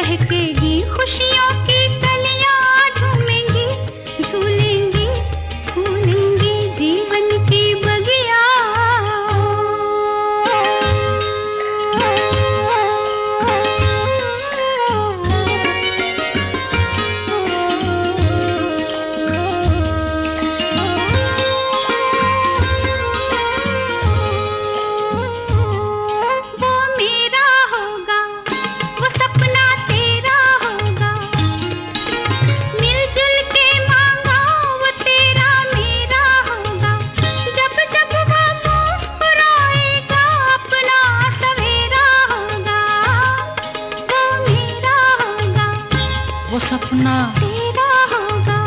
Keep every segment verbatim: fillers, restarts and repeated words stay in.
महकेगी खुशियों की कलियां, झूमेंगी झूलेंगी फूलेंगी जीवन की बगिया। वो सपना तेरा होगा,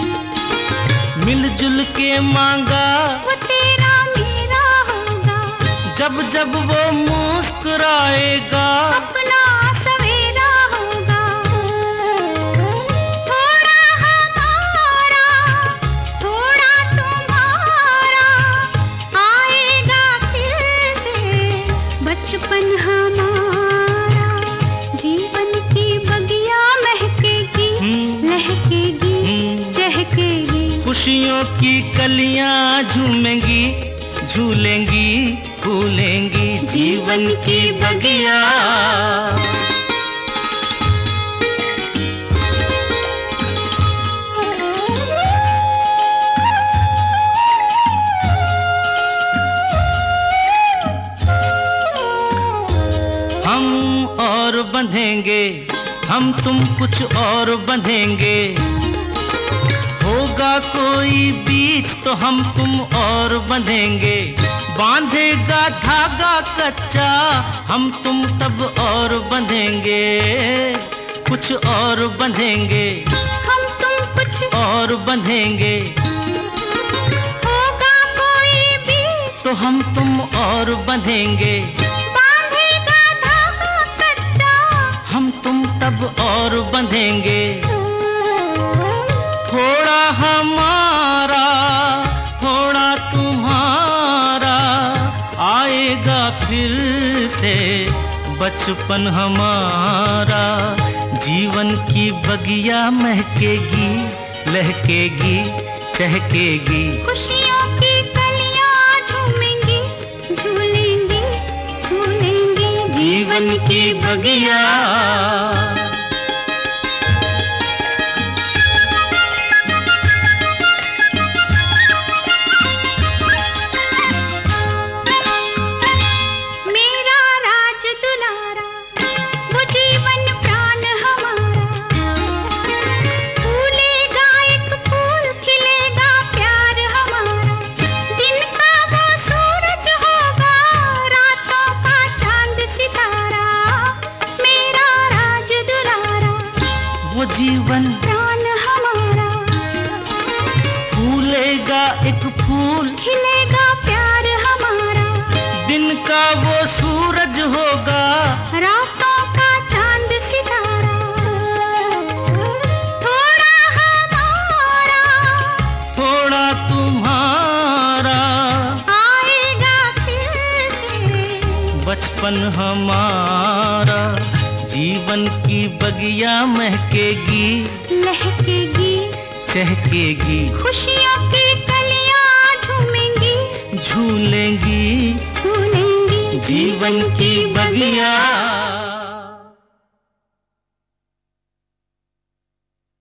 मिलजुल के मांगा वो तेरा मेरा होगा। जब जब वो मुस्कुराएगा अपना सवेरा होगा। थोड़ा हमारा थोड़ा तुम्हारा, आएगा फिर से बचपन हमारा। जीवन की बगिया महकेगी लहकेगी चहकेगी, खुशियों की कलियां झूमेंगी झूलेंगी फूलेंगी जीवन की बगिया। हम और बंधेंगे हम तुम कुछ और बंधेंगे, होगा कोई बीच तो हम तुम और बंधेंगे। बांधेगा धागा कच्चा हम तुम तब और बंधेंगे, कुछ और बंधेंगे हम तुम कुछ और बंधेंगे। होगा कोई बीच तो हम तुम और बंधेंगे, बांधेगा धागा कच्चा हम तुम तब और बंधेंगे। थोड़ा हमारा थोड़ा तुम्हारा, आएगा फिर से बचपन हमारा। जीवन की बगिया महकेगी लहकेगी चहकेगी, खुशियों की कलियां झूमेंगी झूलेंगी फूलेंगी जीवन की बगिया। वो जीवन प्राण हमारा, फूलेगा एक फूल खिलेगा प्यार हमारा। दिन का वो सूरज होगा रातों का चांद सितारा। थोड़ा हमारा थोड़ा तुम्हारा, आएगा फिर से बचपन हमारा। जीवन की बगिया महकेगी लहकेगी चहकेगी, खुशियों की कलियां झूमेंगी झूलेंगी फूलेंगी जीवन की बगिया।